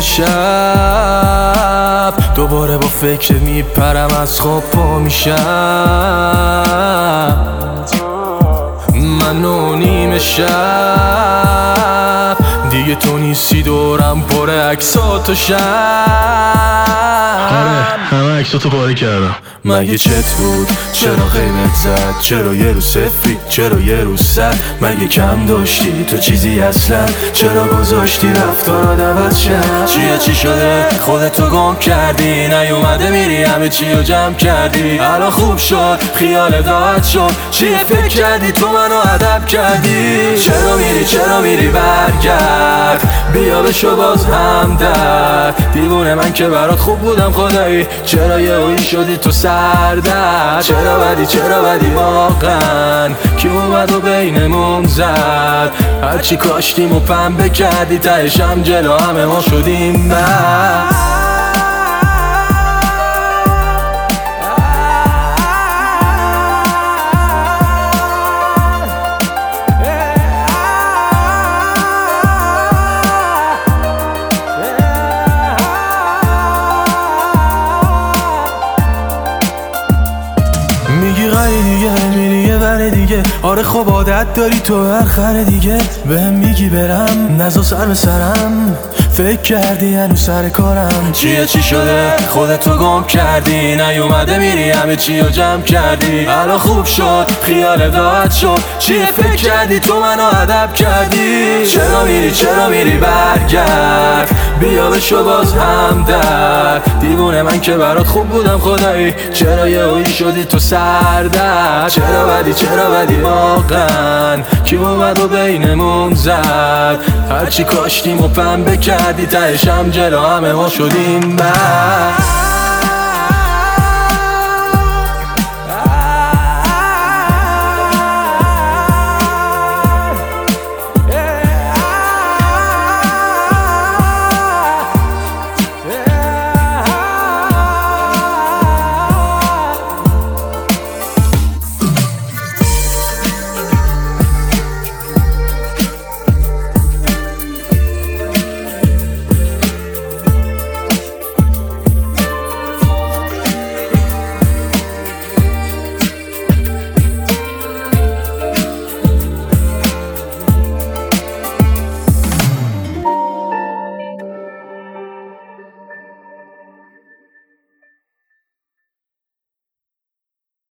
شب دوباره با فکر میپرم از خواب پا میشم. من و نیم شب دیگه تو نیستی، دورم پر عکسات و شب. آره همه عکساتو پاره کردم. مگه چت بود؟ چرا قیمت زد؟ چرا یه روز سفید؟ چرا یه روز سر؟ مگه کم داشتی تو چیزی اصلا؟ چرا گذاشتی رفتارات عوض شد؟ چی شده؟ خودتو گم کردی، نیومده میری همه چی رو جمع کردی. الان خوب شد خیال راحت شد، چی فکر کردی تو منو ادب کردی؟ چرا میری برگرد، بیا بشو باز همدرد. دیوونه من که برات خوب بودم خدایی، چرا یهویی شدی تو سردرد؟ چرا بدی واقعا کی اومد و بینمون زد؟ هرچی کاشتیم و پنبه کردی، تهشم جلو همه ما شدیم بس. میگی غری دیگه، میری یه ور دیگه. آره خب عادت داری تو آخر دیگه. بهم میگی برم نزا سر به سرم، فکر کردی هنوز سر کارم. چی شده؟ خودتو گم کردی، نیومده میری همه چی رو جمع کردی. الان خوب شد خیال راحت شد، چی فکر کردی تو منو ادب کردی؟ چرا میری برگرد، بیا بشو باز همدرد. دیوونه من که برات خوب بودم خدایی، چرا یهویی شدی تو سردرد؟ چرا بدی واقعا کی اومد و بینمون زد؟ هرچی کاشتیم و پنبه کردی، تهشم جلو همه ما شدیم بس.